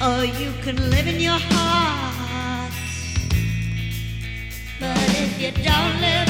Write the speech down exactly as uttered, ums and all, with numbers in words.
or you can live in your heart. But if you don't live